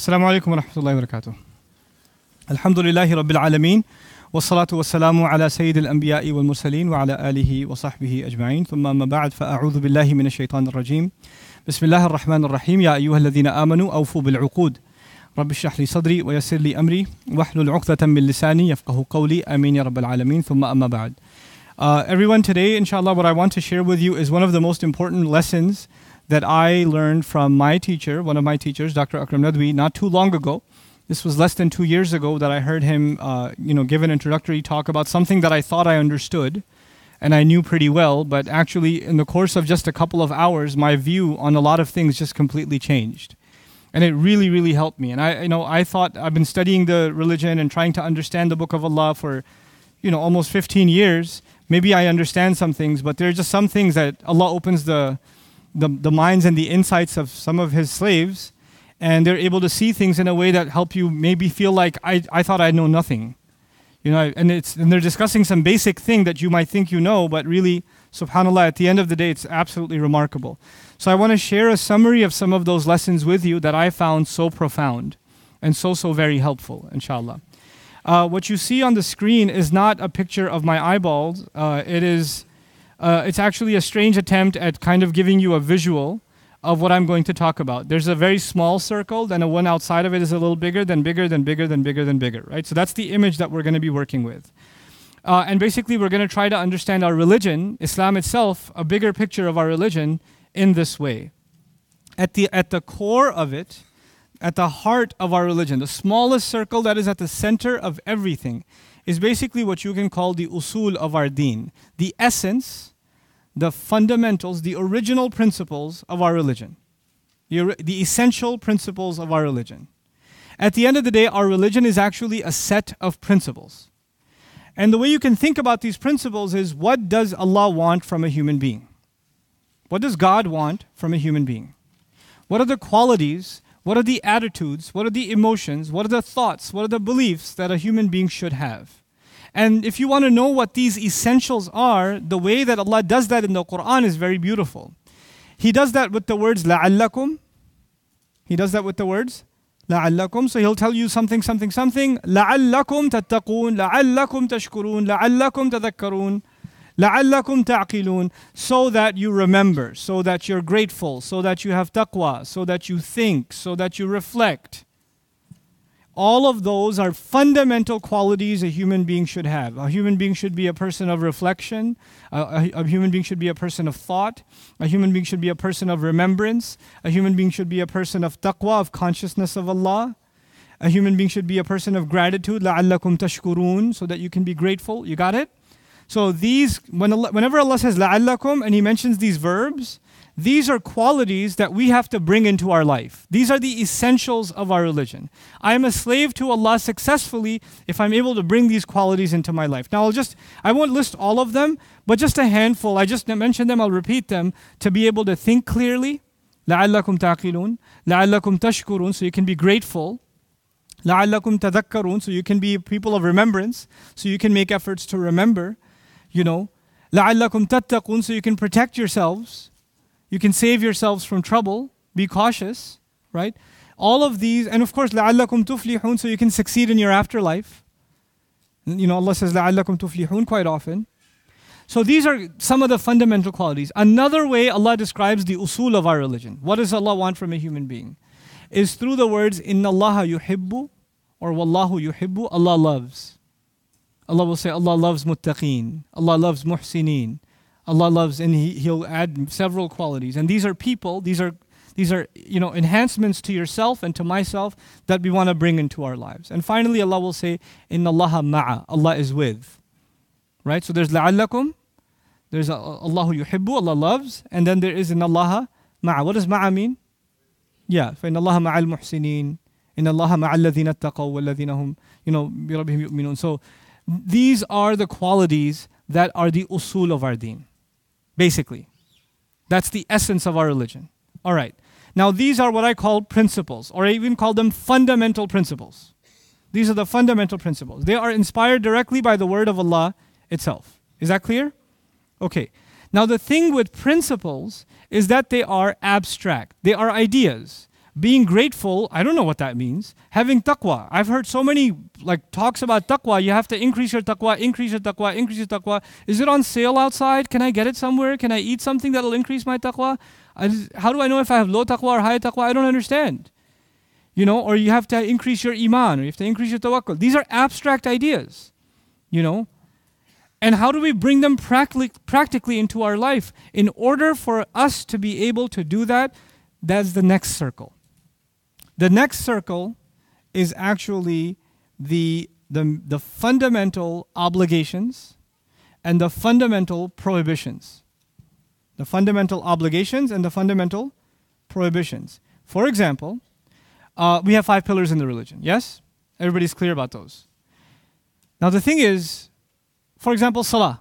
Assalamu alaikum wa rahmatullahi wa barakatuh. Alhamdulillahi rabbil alameen. والصلاة والسلام على سيد الأنبياء والمرسلين وعلى آله وصحبه أجمعين ثم أما بعد فأعوذ بالله من الشيطان الرجيم بسم الله الرحمن الرحيم يا أيها الذين آمنوا أوفوا بالعقود رب اشرح لي صدري ويسر لي أمري واحلل عقدة من لساني يفقهوا قولي آمين يا رب العالمين ثم أما بعد. Everyone, today inshallah what I want to share with you is one of the most important lessons that I learned from my teacher, one of my teachers, Dr. Akram Nadwi, not too long ago. This was less than 2 years ago that I heard him give an introductory talk about something that I thought I understood and I knew pretty well, but actually in the course of just a couple of hours, my view on a lot of things just completely changed. And it really, really helped me. And I thought I've been studying the religion and trying to understand the Book of Allah for almost 15 years. Maybe I understand some things, but there are just some things that Allah opens the minds and the insights of some of His slaves, and they're able to see things in a way that help you maybe feel like I thought I know nothing. And they're discussing some basic thing that you might think you know, but really, subhanAllah, at the end of the day, it's absolutely remarkable. So I want to share a summary of some of those lessons with you that I found so profound and so very helpful, inshallah. What you see on the screen is not a picture of my eyeballs. It's actually a strange attempt at kind of giving you a visual of what I'm going to talk about. There's a very small circle, then a one outside of it is a little bigger, then bigger, then bigger, then bigger, then bigger, right? So that's the image that we're going to be working with. And basically we're going to try to understand our religion, Islam itself, a bigger picture of our religion in this way. At the core of it, at the heart of our religion, the smallest circle that is at the center of everything is basically what you can call the usul of our deen, the essence, the fundamentals, the original principles of our religion, the essential principles of our religion. At the end of the day, our religion is actually a set of principles. And the way you can think about these principles is, what does Allah want from a human being? What does God want from a human being? What are the qualities, what are the attitudes, what are the emotions, what are the thoughts, what are the beliefs that a human being should have? And if you want to know what these essentials are, the way that Allah does that in the Quran is very beautiful. He does that with the words لَعَلَّكُمْ. He does that with the words لَعَلَّكُمْ. So He'll tell you something. لَعَلَّكُمْ تَتَّقُونَ لَعَلَّكُمْ تَشْكُرُونَ لَعَلَّكُمْ تَذَكَّرُونَ لَعَلَّكُمْ تَعْقِلُونَ. So that you remember, so that you're grateful, so that you have taqwa, so that you think, so that you reflect. All of those are fundamental qualities a human being should have. A human being should be a person of reflection. A human being should be a person of thought. A human being should be a person of remembrance. A human being should be a person of taqwa, of consciousness of Allah. A human being should be a person of gratitude. لَعَلَّكُمْ تَشْكُرُونَ. So that you can be grateful. You got it? So whenever Allah says لَعَلَّكُمْ and He mentions these verbs, these are qualities that we have to bring into our life. These are the essentials of our religion. I am a slave to Allah successfully if I'm able to bring these qualities into my life. Now I won't list all of them, but just a handful. I just mentioned them, I'll repeat them to be able to think clearly. لَعَلَّكُمْ تَعْقِلُونَ لَعَلَّكُمْ تَشْكُرُونَ. So you can be grateful. لَعَلَّكُمْ تَذَكَّرُونَ. So you can be people of remembrance. So you can make efforts to remember. لَعَلَّكُمْ تَتَّقُونَ. So you can protect yourselves. You can save yourselves from trouble. Be cautious, right? All of these, and of course, لَعَلَّكُمْ تُفْلِحُونَ. So you can succeed in your afterlife. Allah says لَعَلَّكُمْ تُفْلِحُونَ quite often. So these are some of the fundamental qualities. Another way Allah describes the usul of our religion, what does Allah want from a human being, is through the words إِنَّ اللَّهَ يُحِبُّ or وَاللَّهُ يُحِبُّ. Allah loves. Allah will say Allah loves muttaqeen. Allah loves muhsineen. Allah loves, and He'll add several qualities. And these are people, these are enhancements to yourself and to myself that we want to bring into our lives. And finally, Allah will say, Inna Allaha ma'a. Allah is with. Right? So there's la'allakum, there's Allahu yuhibbu, Allah loves, and then there is Inna Allaha ma'a. What does ma'a mean? Yeah, فَإِنَّ اللَّهَ مَعَ الْمُحْسِنِينَ إِنَّ اللَّهَ مَعَ الَّذِينَ اتَّقَوْا وَالَّذِينَ هُمْ بِرَبِّهِمْ يُؤْمِنُونَ. So these are the qualities that are the usul of our deen. Basically, that's the essence of our religion. All right. Now these are what I call principles, or I even call them fundamental principles. These are the fundamental principles. They are inspired directly by the word of Allah itself. Is that clear? Okay. Now the thing with principles is that they are abstract. They are ideas. Being grateful, I don't know what that means. Having taqwa. I've heard so many talks about taqwa. You have to increase your taqwa, increase your taqwa, increase your taqwa. Is it on sale outside? Can I get it somewhere? Can I eat something that'll increase my taqwa? How do I know if I have low taqwa or high taqwa? I don't understand. Or you have to increase your iman, or you have to increase your tawakkul. These are abstract ideas, And how do we bring them practically into our life? In order for us to be able to do that, that's the next circle. The next circle is actually the fundamental obligations and the fundamental prohibitions. The fundamental obligations and the fundamental prohibitions. For example, we have 5 pillars in the religion. Yes? Everybody's clear about those. Now the thing is, for example, salah.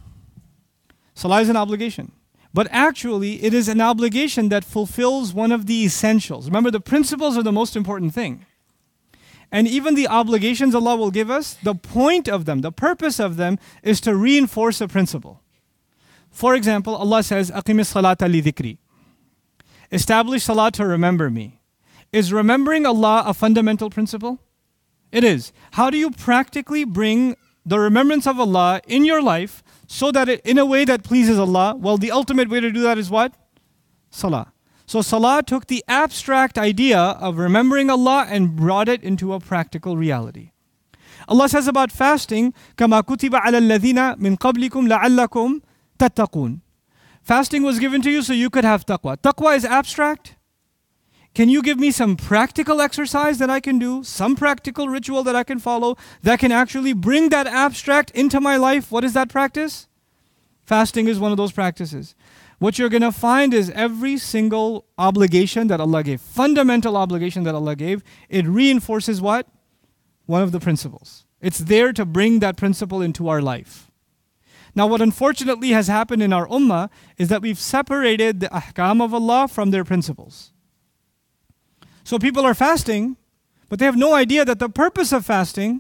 Salah is an obligation. But actually, it is an obligation that fulfills one of the essentials. Remember, the principles are the most important thing. And even the obligations Allah will give us, the point of them, the purpose of them, is to reinforce a principle. For example, Allah says, أَقِمِ الصَّلَاةَ لِذِكْرِ. Establish salah to remember me. Is remembering Allah a fundamental principle? It is. How do you practically bring the remembrance of Allah in your life so that in a way that pleases Allah? Well, the ultimate way to do that is what? Salah. So Salah took the abstract idea of remembering Allah and brought it into a practical reality. Allah says about fasting, كَمَا كُتِبَ عَلَى الَّذِينَ مِنْ قَبْلِكُمْ لَعَلَّكُمْ تَتَّقُونَ. Fasting was given to you so you could have taqwa. Taqwa is abstract. Can you give me some practical exercise that I can do, some practical ritual that I can follow that can actually bring that abstract into my life? What is that practice? Fasting is one of those practices. What you're going to find is every single obligation that Allah gave, fundamental obligation that Allah gave, it reinforces what? One of the principles. It's there to bring that principle into our life. Now what unfortunately has happened in our ummah is that we've separated the ahkam of Allah from their principles. So people are fasting, but they have no idea that the purpose of fasting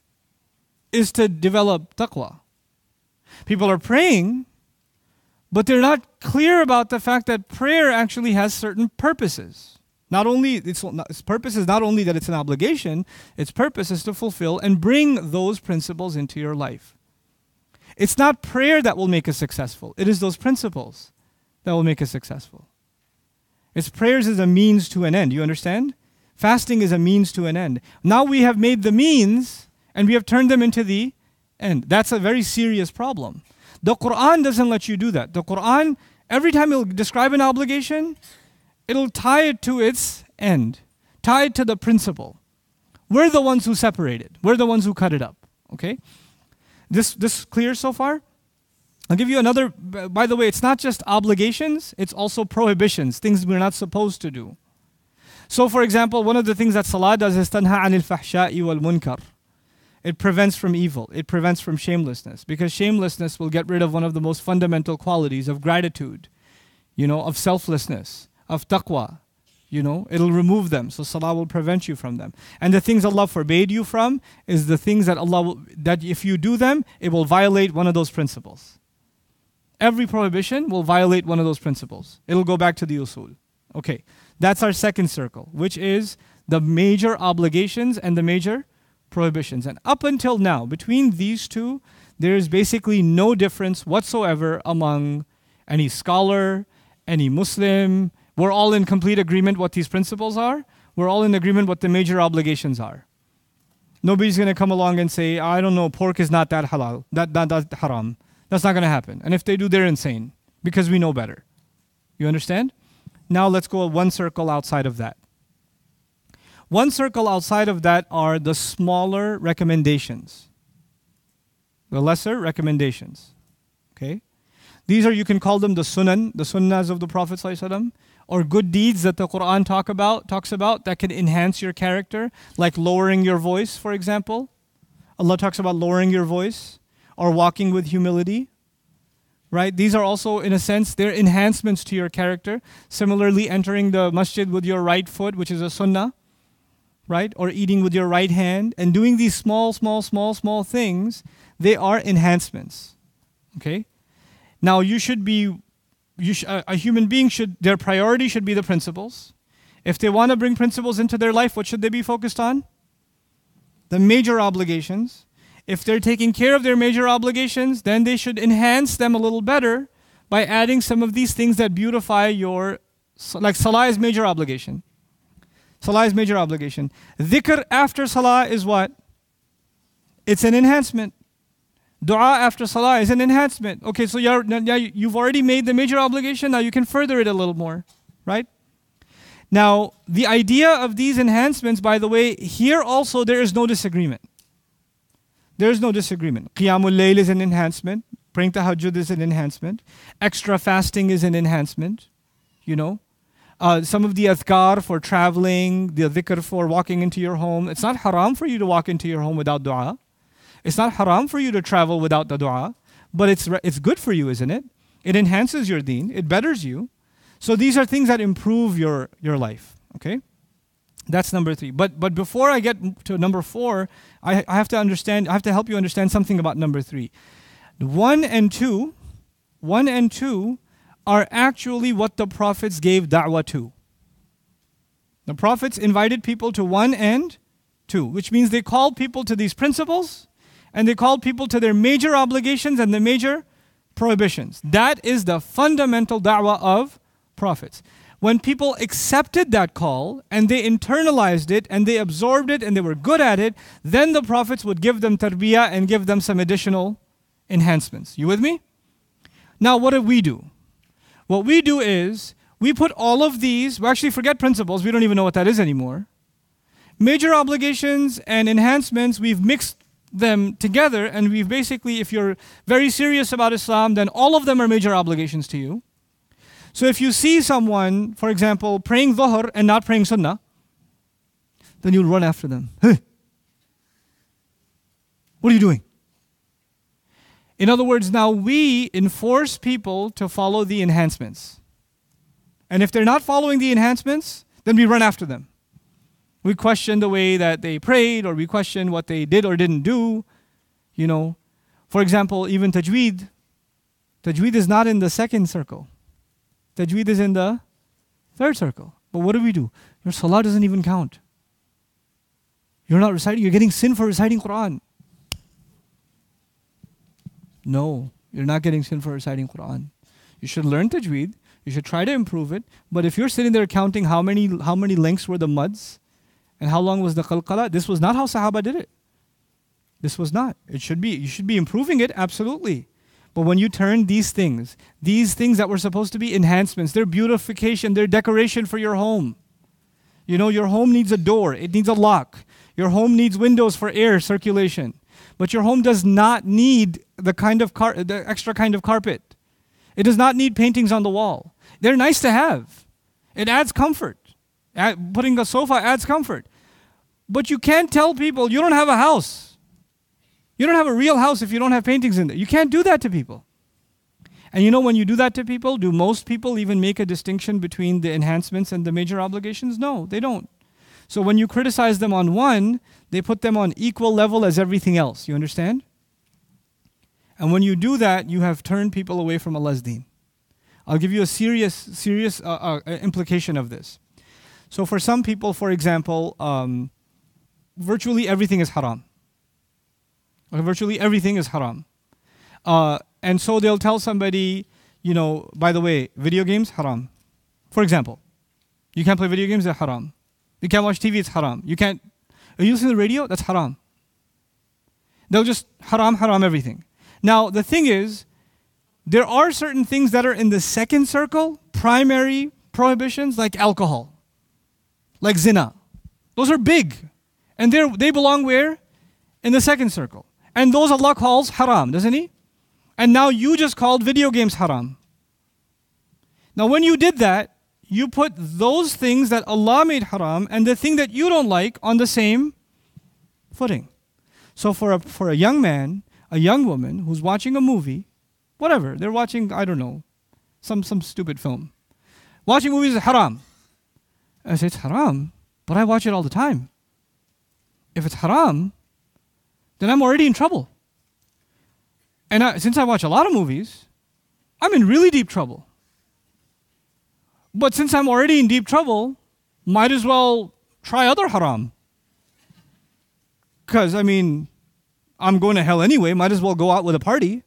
is to develop taqwa. People are praying, but they're not clear about the fact that prayer actually has certain purposes. Its purpose is not only that it's an obligation, its purpose is to fulfill and bring those principles into your life. It's not prayer that will make us successful. It is those principles that will make us successful. It's prayers as a means to an end. You understand? Fasting is a means to an end. Now we have made the means and we have turned them into the end. That's a very serious problem. The Quran doesn't let you do that. The Quran, every time it'll describe an obligation, it'll tie it to its end, tie it to the principle. We're the ones who separate it. We're the ones who cut it up. Okay? This clear so far? I'll give you another, by the way, it's not just obligations, it's also prohibitions, things we're not supposed to do. So for example, one of the things that salah does is تَنْهَى عَنِ الْفَحْشَاءِ وَالْمُنْكَرِ. It prevents from evil, it prevents from shamelessness, because shamelessness will get rid of one of the most fundamental qualities of gratitude, of selflessness, of taqwa. It'll remove them, so salah will prevent you from them. And the things Allah forbade you from is the things that that if you do them, it will violate one of those principles. Every prohibition will violate one of those principles. It'll go back to the usul. Okay, that's our second circle, which is the major obligations and the major prohibitions. And up until now, between these two, there is basically no difference whatsoever among any scholar, any Muslim. We're all in complete agreement what these principles are. We're all in agreement what the major obligations are. Nobody's going to come along and say, I don't know, pork is not that halal, that haram. That's not going to happen. And if they do, they're insane because we know better. You understand? Now let's go one circle outside of that. One circle outside of that are the smaller recommendations. The lesser recommendations. Okay? These are, you can call them the sunnahs of the Prophet ﷺ, or good deeds that the Quran talks about that can enhance your character, like lowering your voice, for example. Allah talks about lowering your voice, or walking with humility. Right? These are also, in a sense, they're enhancements to your character. Similarly, entering the masjid with your right foot, which is a sunnah, right? Or eating with your right hand, and doing these small things, they are enhancements. Okay? Now, a human being their priority should be the principles. If they want to bring principles into their life, what should they be focused on? The major obligations. If they're taking care of their major obligations, then they should enhance them a little better by adding some of these things that beautify your, like salah is major obligation. Salah is major obligation. Dhikr after salah is what? It's an enhancement. Dua after salah is an enhancement. Okay, so you've already made the major obligation, now you can further it a little more, right? Now, the idea of these enhancements, by the way, here also there is no disagreement. There is no disagreement. Qiyamul Layl is an enhancement. Praying tahajjud is an enhancement. Extra fasting is an enhancement. You know, some of the adhkar for traveling, the dhikr for walking into your home. It's not haram for you to walk into your home without dua. It's not haram for you to travel without the dua. But it's good for you, isn't it? It enhances your deen. It betters you. So these are things that improve your life. Okay? That's number 3. But before I get to number 4, I have to help you understand something about number 3. 1 and 2 are actually what the prophets gave da'wah to. The prophets invited people to 1 and 2, which means they called people to these principles and they called people to their major obligations and the major prohibitions. That is the fundamental da'wah of prophets. When people accepted that call and they internalized it and they absorbed it and they were good at it, then the prophets would give them tarbiyah and give them some additional enhancements. You with me? Now what do? What we do is we put all of these, we actually forget principles, we don't even know what that is anymore. Major obligations and enhancements, we've mixed them together and we've basically, if you're very serious about Islam, then all of them are major obligations to you. So if you see someone, for example, praying dhuhr and not praying sunnah, then you'll run after them. Hey, what are you doing? In other words, now we enforce people to follow the enhancements. And if they're not following the enhancements, then we run after them. We question the way that they prayed, or we question what they did or didn't do. You know, for example, even tajweed. Tajweed is not in the second circle. Tajweed is in the third circle. But what do? Your salah doesn't even count. You're not reciting, you're getting sin for reciting Quran. No, you're not getting sin for reciting Quran. You should learn tajweed, you should try to improve it, but if you're sitting there counting how many lengths were the muds and how long was the qalqala, this was not how Sahaba did it. This was not. You should be improving it, absolutely. But when you turn these things that were supposed to be enhancements, they're beautification, they're decoration for your home. You know, your home needs a door, it needs a lock. Your home needs windows for air circulation. But your home does not need the extra kind of carpet. It does not need paintings on the wall. They're nice to have. It adds comfort. Putting a sofa adds comfort. But you can't tell people you don't have a house. You don't have a real house if you don't have paintings in there. You can't do that to people. And you know, when you do that to people, do most people even make a distinction between the enhancements and the major obligations? No, they don't. So when you criticize them on one, they put them on equal level as everything else. You understand? And when you do that, you have turned people away from Allah's deen. I'll give you a serious implication of this. So for some people, for example, virtually everything is haram. Virtually everything is haram. And so they'll tell somebody, you know, by the way, video games, haram. For example, you can't play video games, they're haram. You can't watch TV, it's haram. Are you listening to the radio? That's haram. They'll just haram everything. Now, the thing is, there are certain things that are in the second circle, primary prohibitions, like alcohol, like zina. Those are big. And they belong where? In the second circle. And those Allah calls haram, doesn't He? And now you just called video games haram. Now when you did that, you put those things that Allah made haram and the thing that you don't like on the same footing. So for a young man, a young woman who's watching a movie, whatever, they're watching, I don't know, some stupid film. Watching movies is haram. I say, it's haram, but I watch it all the time. If it's haram, then I'm already in trouble. And since I watch a lot of movies, I'm in really deep trouble. But since I'm already in deep trouble, might as well try other haram. Because, I mean, I'm going to hell anyway, might as well go out with a party.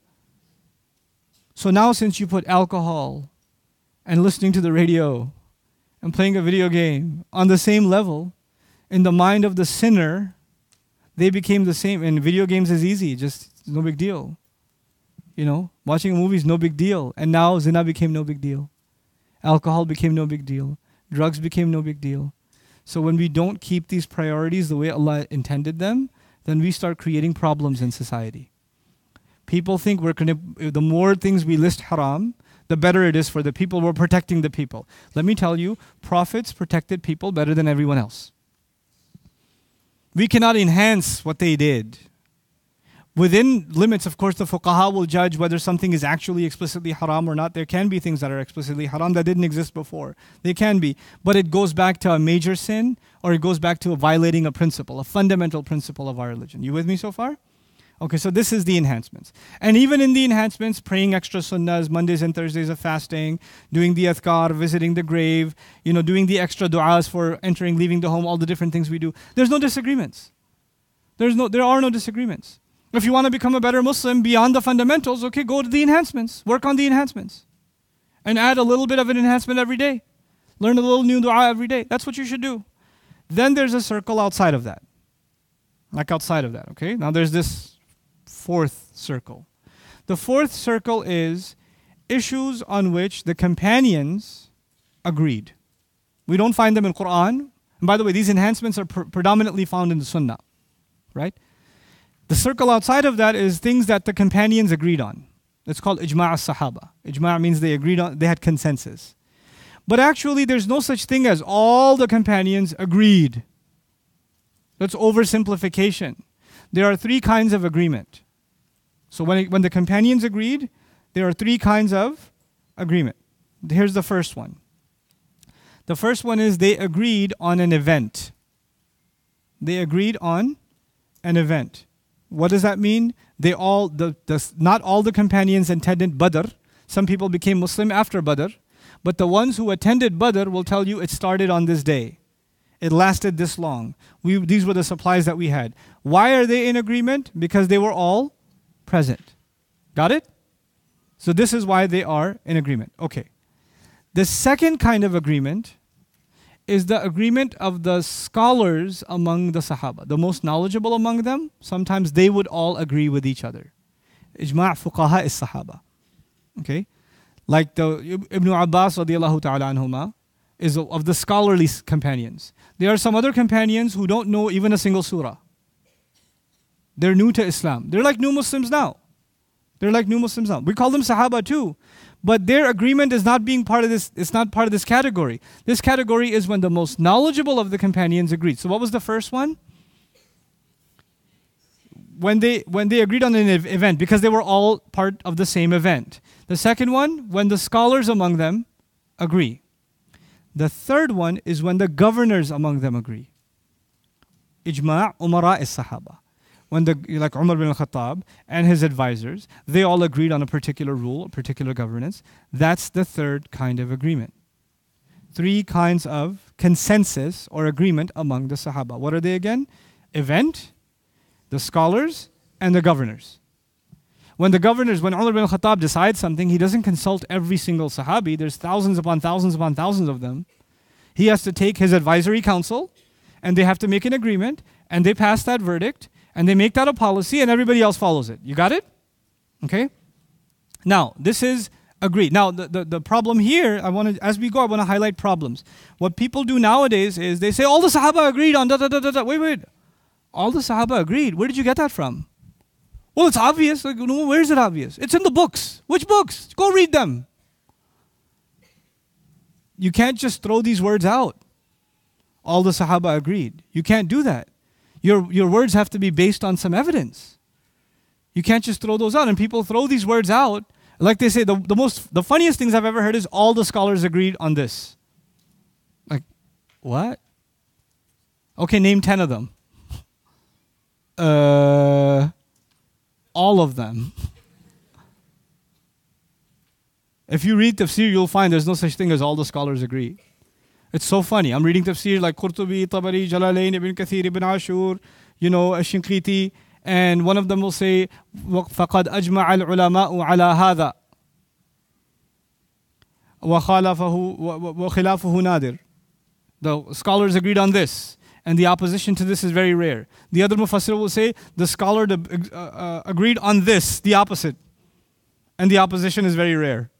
So now since you put alcohol and listening to the radio and playing a video game on the same level, in the mind of the sinner, they became the same. And video games is easy, just no big deal. You know, watching a movie is no big deal. And now zina became no big deal. Alcohol became no big deal. Drugs became no big deal. So when we don't keep these priorities the way Allah intended them, then we start creating problems in society. People think the more things we list haram, the better it is for the people. We're protecting the people. Let me tell you, prophets protected people better than everyone else. We cannot enhance what they did. Within limits, of course, the fuqaha will judge whether something is actually explicitly haram or not. There can be things that are explicitly haram that didn't exist before. They can be. But it goes back to a major sin, or it goes back to violating a principle, a fundamental principle of our religion. You with me so far? Okay, so this is the enhancements. And even in the enhancements, praying extra sunnahs, Mondays and Thursdays of fasting, doing the adhkar, visiting the grave, doing the extra du'as for entering, leaving the home, all the different things we do. There's no disagreements. There are no disagreements. If you want to become a better Muslim beyond the fundamentals, okay, go to the enhancements. Work on the enhancements. And add a little bit of an enhancement every day. Learn a little new dua every day. That's what you should do. Then there's a circle outside of that. Like outside of that, okay? Now there's this fourth circle. The fourth circle is issues on which the companions agreed. We don't find them in Quran. And by the way, these enhancements are predominantly found in the Sunnah, right? The circle outside of that is things that the companions agreed on. It's called ijma' as-sahaba. Ijma' means they agreed on, they had consensus. But actually there's no such thing as all the companions agreed. That's oversimplification. There are three kinds of agreement. So when the companions agreed, there are three kinds of agreement. Here's the first one. The first one is they agreed on an event. They agreed on an event. What does that mean? Not all the companions attended Badr. Some people became Muslim after Badr. But the ones who attended Badr will tell you it started on this day. It lasted this long. These were the supplies that we had. Why are they in agreement? Because they were all present. Got it? So this is why they are in agreement. Okay. The second kind of agreement is the agreement of the scholars among the Sahaba. The most knowledgeable among them, sometimes they would all agree with each other. Ijma' fuqaha is Sahaba. Okay? Like the Ibn Abbas radiallahu ta'ala anhuma is of the scholarly companions. There are some other companions who don't know even a single surah. They're new to Islam. They're like new Muslims now. We call them Sahaba too. But their agreement is not being part of this, it's not part of this category. This category is when the most knowledgeable of the companions agreed. So what was the first one? When they agreed on an event, because they were all part of the same event. The second one, when the scholars among them agree. The third one is when the governors among them agree. Ijma' umara is-sahaba. When like Umar bin al-Khattab and his advisors, they all agreed on a particular rule, a particular governance. That's the third kind of agreement. Three kinds of consensus or agreement among the Sahaba. What are they again? Event, the scholars, and the governors. When Umar bin al-Khattab decides something, he doesn't consult every single Sahabi. There's thousands upon thousands upon thousands of them. He has to take his advisory council, and they have to make an agreement, and they pass that verdict, and they make that a policy, and everybody else follows it. You got it? Okay? Now, this is agreed. Now, the problem here, as we go, I want to highlight problems. What people do nowadays is they say, all the Sahaba agreed on da-da-da-da-da. Wait. All the Sahaba agreed. Where did you get that from? Well, it's obvious. Like, no, where is it obvious? It's in the books. Which books? Go read them. You can't just throw these words out. All the Sahaba agreed. You can't do that. Your words have to be based on some evidence. You can't just throw those out. And people throw these words out. Like they say, the funniest things I've ever heard is all the scholars agreed on this. Like, what? Okay, name 10 of them. All of them. If you read tafsir, you'll find there's no such thing as all the scholars agree. It's so funny. I'm reading tafsir like Qurtubi, Tabari, Jalalain, Ibn Kathir, Ibn Ashur, Ash-Shinqiti, and one of them will say, فَقَدْ أَجْمَعَ الْعُلَمَاءُ عَلَى هَذَا وَخِلَافُهُ نَادِرٌ. The scholars agreed on this, and the opposition to this is very rare. The other mufassir will say, the scholar agreed on this, the opposite, and the opposition is very rare.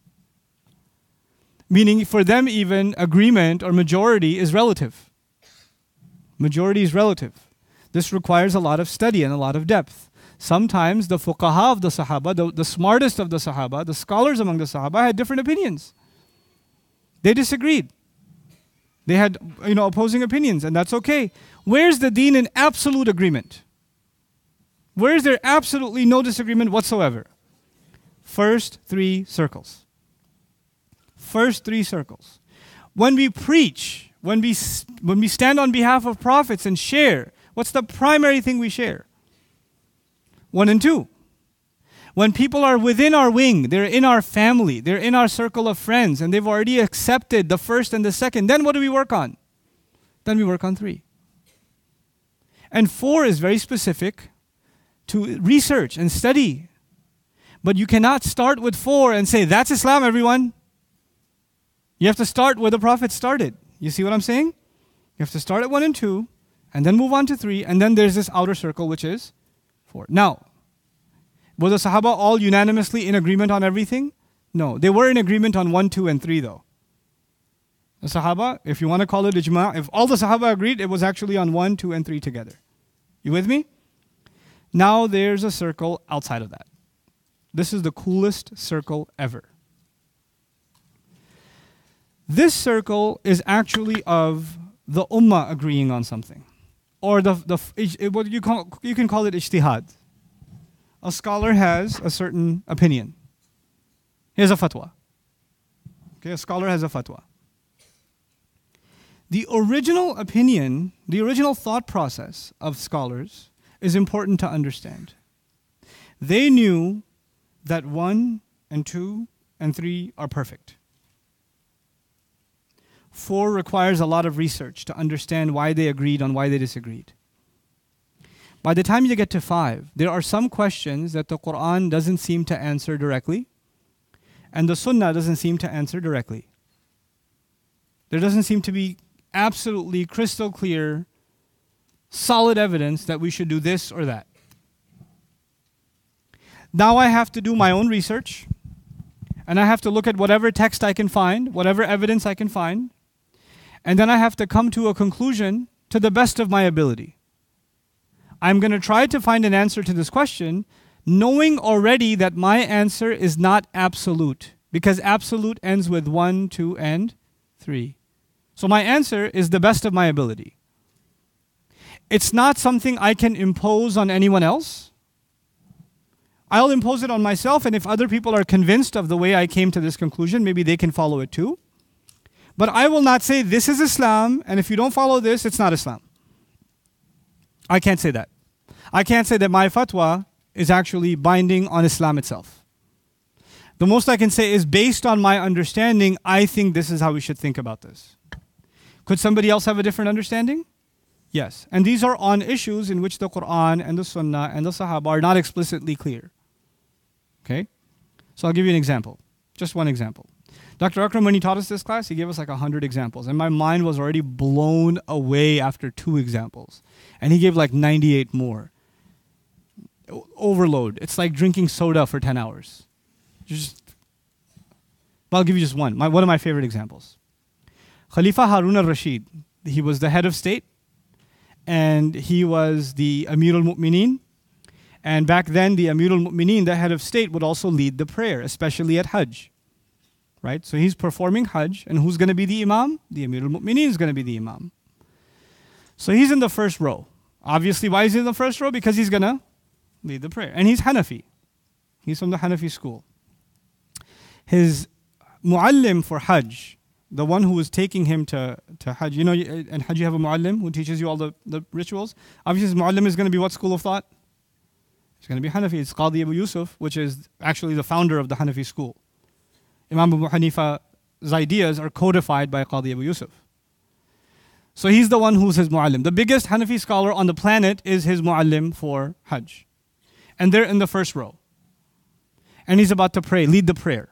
Meaning for them even agreement or majority is relative. Majority is relative. This requires a lot of study and a lot of depth. Sometimes the fuqaha of the Sahaba, the smartest of the Sahaba, the scholars among the Sahaba had different opinions. They disagreed. They had opposing opinions, and that's okay. Where's the deen in absolute agreement? Where is there absolutely no disagreement whatsoever? First three circles. First three circles. When we preach, when we stand on behalf of prophets and share, what's the primary thing we share? 1 and 2. When people are within our wing, they're in our family, they're in our circle of friends, and they've already accepted the first and the second, then what do we work on? Then we work on 3. And 4 is very specific to research and study. But you cannot start with 4 and say, that's Islam, everyone. You have to start where the Prophet started. You see what I'm saying? You have to start at 1 and 2, and then move on to 3, and then there's this outer circle, which is 4. Now, were the Sahaba all unanimously in agreement on everything? No. They were in agreement on 1, 2, and 3 though. The Sahaba, if you want to call it ijma', if all the Sahaba agreed, it was actually on 1, 2, and 3 together. You with me? Now there's a circle outside of that. This is the coolest circle ever. This circle is actually of the ummah agreeing on something. Or what you can call it ijtihad. A scholar has a certain opinion. He has a fatwa. Okay, a scholar has a fatwa. The original opinion, the original thought process of scholars is important to understand. They knew that 1 and 2 and 3 are perfect. 4 requires a lot of research to understand why they agreed on why they disagreed. By the time you get to 5, there are some questions that the Quran doesn't seem to answer directly, and the Sunnah doesn't seem to answer directly. There doesn't seem to be absolutely crystal clear, solid evidence that we should do this or that. Now I have to do my own research, and I have to look at whatever text I can find, whatever evidence I can find, and then I have to come to a conclusion to the best of my ability. I'm going to try to find an answer to this question, knowing already that my answer is not absolute, because absolute ends with 1, 2, and 3. So my answer is the best of my ability. It's not something I can impose on anyone else. I'll impose it on myself, and if other people are convinced of the way I came to this conclusion, maybe they can follow it too. But I will not say this is Islam, and if you don't follow this, it's not Islam. I can't say that. I can't say that my fatwa is actually binding on Islam itself. The most I can say is based on my understanding, I think this is how we should think about this. Could somebody else have a different understanding? Yes. And these are on issues in which the Quran and the Sunnah and the Sahaba are not explicitly clear. Okay? So I'll give you an example. Just one example. Dr. Akram, when he taught us this class, he gave us like 100 examples. And my mind was already blown away after 2 examples. And he gave like 98 more. Overload. It's like drinking soda for 10 hours. But I'll give you just one. One of my favorite examples. Khalifa Harun al-Rashid. He was the head of state. And he was the Amir al-Mu'mineen. And back then, the Amir al-Mu'mineen, the head of state, would also lead the prayer, especially at Hajj. Right? So he's performing Hajj, and who's going to be the Imam? The Amir al-Mu'mineen is going to be the Imam. So he's in the first row. Obviously, why is he in the first row? Because he's going to lead the prayer. And he's Hanafi. He's from the Hanafi school. His muallim for Hajj, the one who was taking him to Hajj, in Hajj you have a muallim who teaches you all the rituals. Obviously, his muallim is going to be what school of thought? It's going to be Hanafi. It's Qadi Abu Yusuf, which is actually the founder of the Hanafi school. Imam Abu Hanifa's ideas are codified by Qadi Abu Yusuf. So he's the one who's his mu'allim. The biggest Hanafi scholar on the planet is his mu'allim for Hajj. And they're in the first row. And he's about to pray, lead the prayer.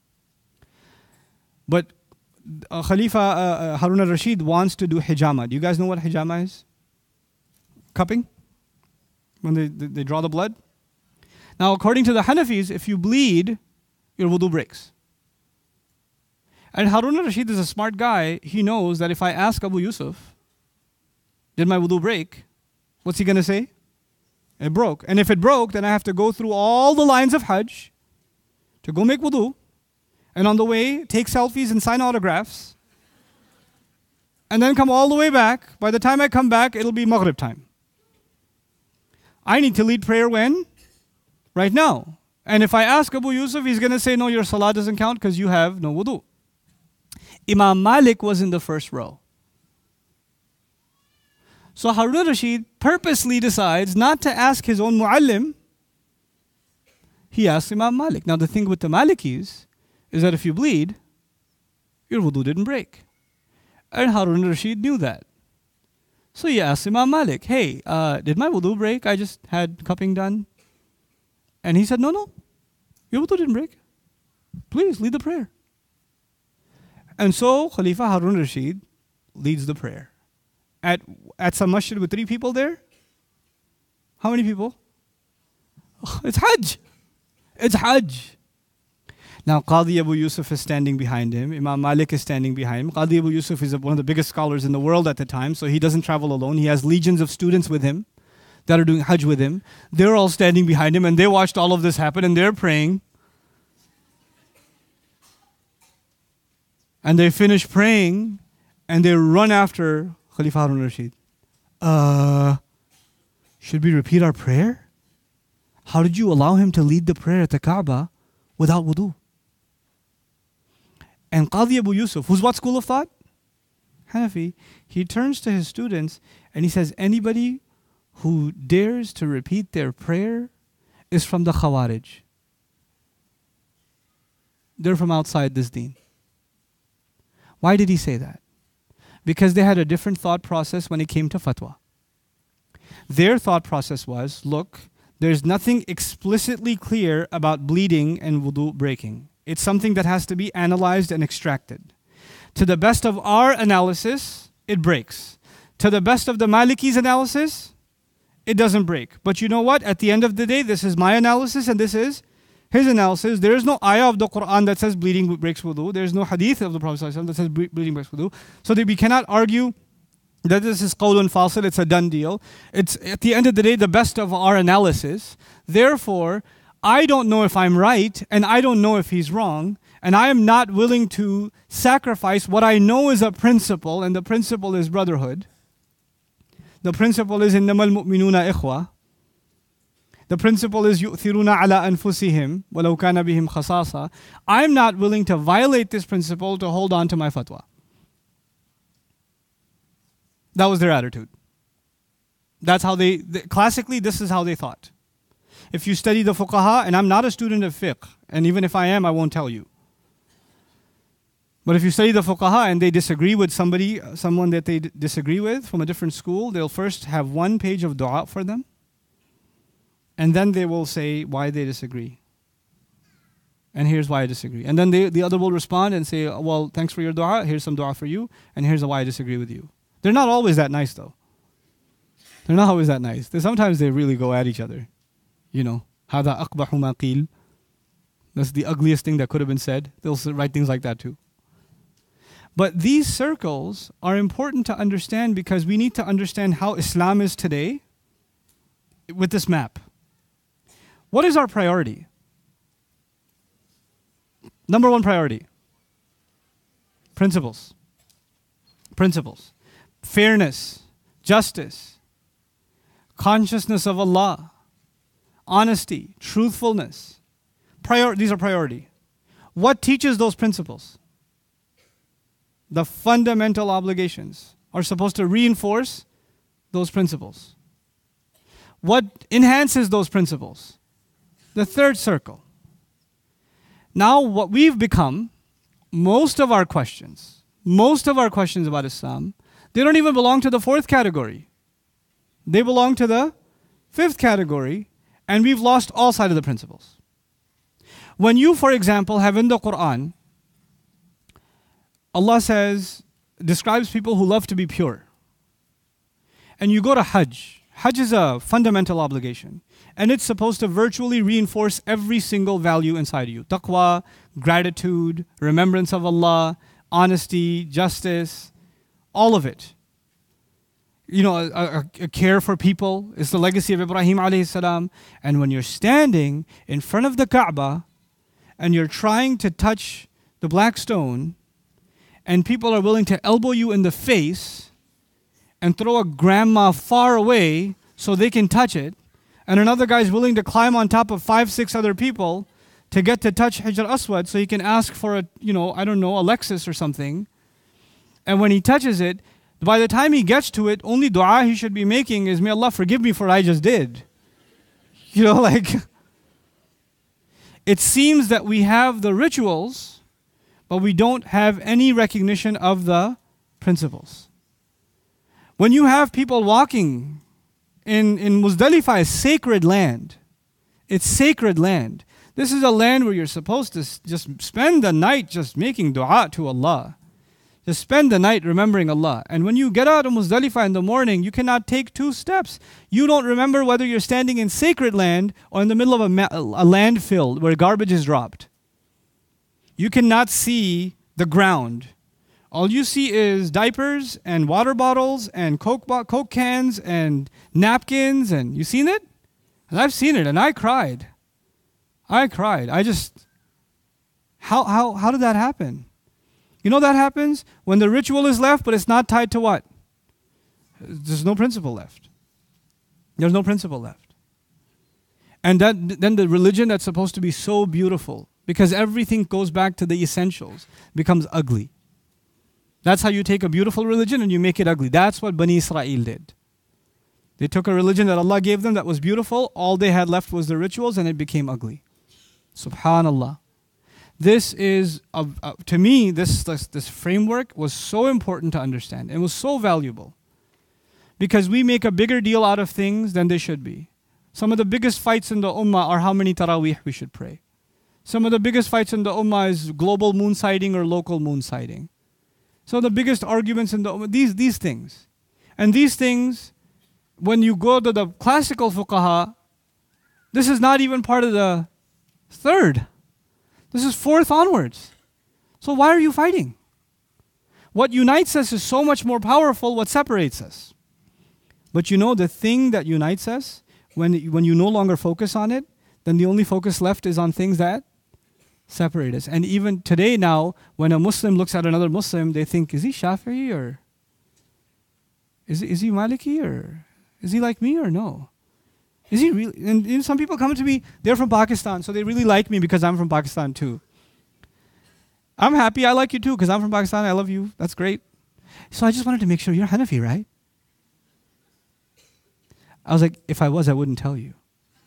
But Khalifa Harun al-Rashid wants to do hijama. Do you guys know what hijama is? Cupping? When they draw the blood? Now, according to the Hanafis, if you bleed, your wudu breaks. And Harun al-Rashid is a smart guy. He knows that if I ask Abu Yusuf, did my wudu break? What's he going to say? It broke. And if it broke, then I have to go through all the lines of Hajj to go make wudu. And on the way, take selfies and sign autographs. And then come all the way back. By the time I come back, it'll be Maghrib time. I need to lead prayer when? Right now. And if I ask Abu Yusuf, he's going to say, no, your salah doesn't count because you have no wudu. Imam Malik was in the first row. So Harun al-Rashid purposely decides not to ask his own mu'allim. He asks Imam Malik. Now the thing with the Malikis is that if you bleed, your wudu didn't break. And Harun al-Rashid knew that. So he asked Imam Malik, hey, did my wudu break? I just had cupping done. And he said, no, your wudu didn't break. Please lead the prayer. And so Khalifa Harun al-Rashid leads the prayer. At some masjid with 3 people there? How many people? It's Hajj. It's Hajj. Now Qadi Abu Yusuf is standing behind him. Imam Malik is standing behind him. Qadi Abu Yusuf is one of the biggest scholars in the world at the time, so he doesn't travel alone. He has legions of students with him that are doing Hajj with him. They're all standing behind him and they watched all of this happen and they're praying. And they finish praying and they run after Khalifa Harun al-Rashid. Should we repeat our prayer? How did you allow him to lead the prayer at the Kaaba without wudu? And Qadi Abu Yusuf, who's what school of thought? Hanafi. He turns to his students and he says, anybody who dares to repeat their prayer is from the Khawarij. They're from outside this deen. Why did he say that? Because they had a different thought process when it came to fatwa. Their thought process was, look, there's nothing explicitly clear about bleeding and wudu breaking. It's something that has to be analyzed and extracted. To the best of our analysis, it breaks. To the best of the Malikis' analysis, it doesn't break. But you know what? At the end of the day, this is my analysis and this is his analysis. There is no ayah of the Quran that says bleeding breaks wudu. There is no hadith of the Prophet ﷺ that says bleeding breaks wudu. So we cannot argue that this is qawlun fasil, it's a done deal. It's at the end of the day the best of our analysis. Therefore, I don't know if I'm right and I don't know if he's wrong. And I am not willing to sacrifice what I know is a principle, and the principle is brotherhood. The principle is innamal mu'minuna ikhwa. The principle is yu'thiruna ala anfusihim walau kana bihim khasasa. I'm not willing to violate this principle to hold on to my fatwa. That was their attitude. That's how classically, this is how they thought. If you study the fuqaha, and I'm not a student of fiqh, and even if I am, I won't tell you. But if you study the fuqaha and they disagree with someone that they disagree with from a different school, they'll first have one page of dua for them. And then they will say why they disagree. And here's why I disagree. And then the other will respond and say, well, thanks for your dua. Here's some dua for you. And here's why I disagree with you. They're not always that nice though. They're not always that nice. Sometimes they really go at each other. You know, هذا أقبح ما قيل. That's the ugliest thing that could have been said. They'll write things like that too. But these circles are important to understand because we need to understand how Islam is today with this map. What is our priority? Number one priority. Principles. Principles. Fairness. Justice. Consciousness of Allah. Honesty. Truthfulness. These are priority. What teaches those principles? The fundamental obligations are supposed to reinforce those principles. What enhances those principles? The third circle. Now what we've become, most of our questions about Islam, They don't even belong to the fourth category. They belong to the fifth category, and we've lost all sight of the principles. When you, for example, have in the Quran, Allah describes people who love to be pure. And you go to Hajj. Hajj is a fundamental obligation. And it's supposed to virtually reinforce every single value inside of you. Taqwa, gratitude, remembrance of Allah, honesty, justice, all of it. A care for people is the legacy of Ibrahim alayhi salam. And when you're standing in front of the Kaaba and you're trying to touch the black stone and people are willing to elbow you in the face and throw a grandma far away so they can touch it, and another guy's willing to climb on top of 5-6 other people to get to touch Hajar Aswad so he can ask for a Lexus or something. And when he touches it, by the time he gets to it, only dua he should be making is, may Allah forgive me for what I just did. It seems that we have the rituals, but we don't have any recognition of the principles. When you have people walking in Muzdalifah, is sacred land. It's sacred land. This is a land where you're supposed to just spend the night just making dua to Allah. Just spend the night remembering Allah. And when you get out of Muzdalifah in the morning, you cannot take 2 steps. You don't remember whether you're standing in sacred land or in the middle of a landfill where garbage is dropped. You cannot see the ground. All you see is diapers and water bottles and Coke cans and napkins. And you seen it? And I've seen it and I cried. How did that happen? You know that happens when the ritual is left, but it's not tied to what? There's no principle left. There's no principle left. And then the religion that's supposed to be so beautiful, because everything goes back to the essentials, becomes ugly. That's how you take a beautiful religion and you make it ugly. That's what Bani Israel did. They took a religion that Allah gave them that was beautiful. All they had left was the rituals and it became ugly. Subhanallah. This is, to me, this framework was so important to understand. It was so valuable. Because we make a bigger deal out of things than they should be. Some of the biggest fights in the ummah are how many taraweeh we should pray. Some of the biggest fights in the ummah is global moon sighting or local moon sighting. So the biggest arguments in the ummah, these things. And these things, when you go to the classical fuqaha, this is not even part of the third. This is fourth onwards. So why are you fighting? What unites us is so much more powerful what separates us. But the thing that unites us, when you no longer focus on it, then the only focus left is on things that separate us. And even today now, when a Muslim looks at another Muslim, they think, is he Shafi'i or is he Maliki or is he like me or no? Is he really? And some people come to me, they're from Pakistan, so they really like me because I'm from Pakistan too. I'm happy, I like you too because I'm from Pakistan, I love you, that's great. So I just wanted to make sure you're Hanafi, right? I was like, if I was, I wouldn't tell you.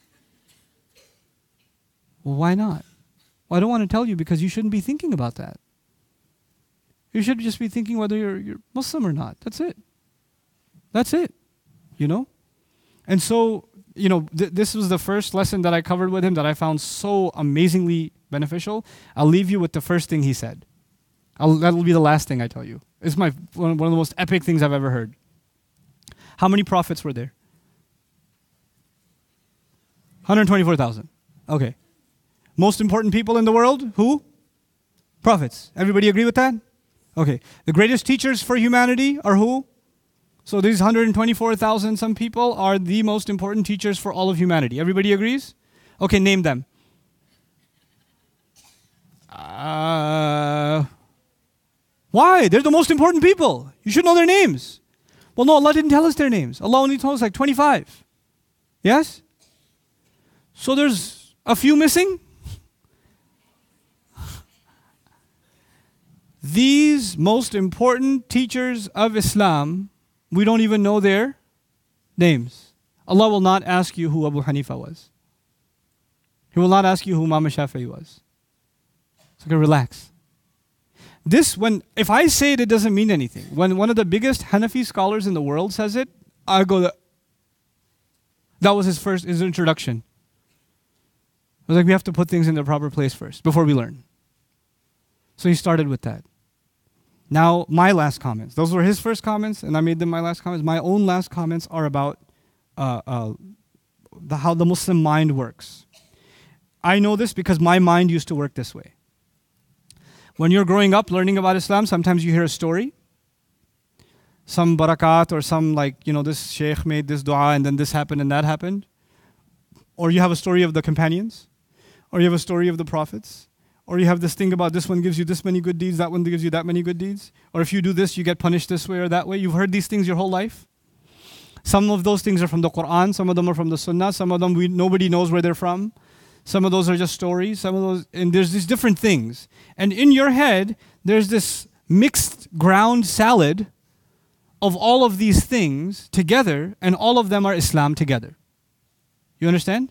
Well, why not? Well, I don't want to tell you because you shouldn't be thinking about that. You should just be thinking whether you're Muslim or not. That's it. That's it. And so, this was the first lesson that I covered with him that I found so amazingly beneficial. I'll leave you with the first thing he said. That'll be the last thing I tell you. It's one of the most epic things I've ever heard. How many prophets were there? 124,000. Okay. Most important people in the world? Who? Prophets. Everybody agree with that? Okay. The greatest teachers for humanity are who? So these 124,000 some people are the most important teachers for all of humanity. Everybody agrees? Okay, name them. Why? They're the most important people. You should know their names. Well, no, Allah didn't tell us their names. Allah only told us like 25. Yes? So there's a few missing? These most important teachers of Islam, we don't even know their names. Allah will not ask you who Abu Hanifa was. He will not ask you who Imam Shafi'i was. So relax. If I say it, it doesn't mean anything. When one of the biggest Hanafi scholars in the world says it, I go, that was his introduction. I was like, we have to put things in their proper place first before we learn. So he started with that. Now, my last comments. Those were his first comments, and I made them my last comments. My own last comments are about how the Muslim mind works. I know this because my mind used to work this way. When you're growing up learning about Islam, sometimes you hear a story. Some barakat or some this sheikh made this dua and then this happened and that happened. Or you have a story of the companions. Or you have a story of the prophets. Or you have this thing about this one gives you this many good deeds, that one gives you that many good deeds. Or if you do this, you get punished this way or that way. You've heard these things your whole life. Some of those things are from the Quran. Some of them are from the Sunnah. Some of them nobody knows where they're from. Some of those are just stories. Some of those, and there's these different things. And in your head, there's this mixed ground salad of all of these things together, and all of them are Islam together. You understand?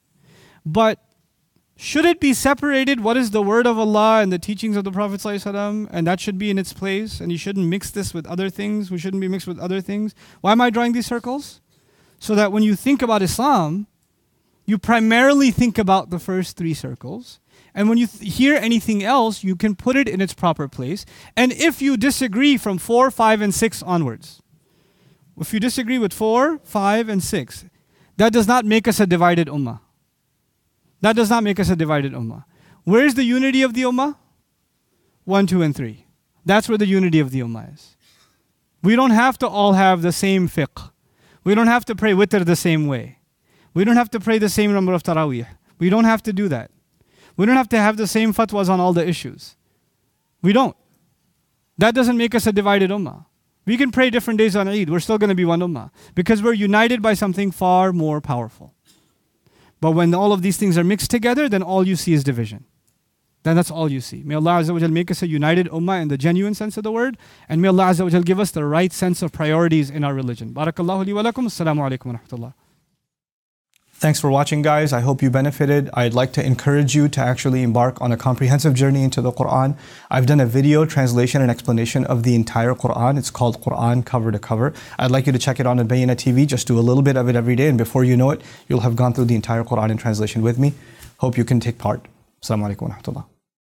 But should it be separated? What is the word of Allah and the teachings of the Prophet ﷺ? And that should be in its place. And you shouldn't mix this with other things. We shouldn't be mixed with other things. Why am I drawing these circles? So that when you think about Islam, you primarily think about the first three circles. And when you hear anything else, you can put it in its proper place. And if you disagree from 4, 5, and 6 onwards, if you disagree with 4, 5, and 6, that does not make us a divided ummah. That does not make us a divided ummah. Where is the unity of the ummah? 1, 2, and 3. That's where the unity of the ummah is. We don't have to all have the same fiqh. We don't have to pray witr the same way. We don't have to pray the same number of taraweeh. We don't have to do that. We don't have to have the same fatwas on all the issues. We don't. That doesn't make us a divided ummah. We can pray different days on Eid. We're still going to be one ummah. Because we're united by something far more powerful. But when all of these things are mixed together, then all you see is division. Then that's all you see. May Allah Azza wa Jal make us a united ummah in the genuine sense of the word. And may Allah Azza wa Jal give us the right sense of priorities in our religion. Barakallahu li wa lakum. Assalamu alaikum wa rahmatullah. Thanks for watching, guys. I hope you benefited. I'd like to encourage you to actually embark on a comprehensive journey into the Quran. I've done a video translation and explanation of the entire Quran. It's called Quran Cover to Cover. I'd like you to check it on Al-Bayyinah TV. Just do a little bit of it every day, and before you know it, you'll have gone through the entire Quran in translation with me. Hope you can take part. Assalamu alaikum wa rahmatullah.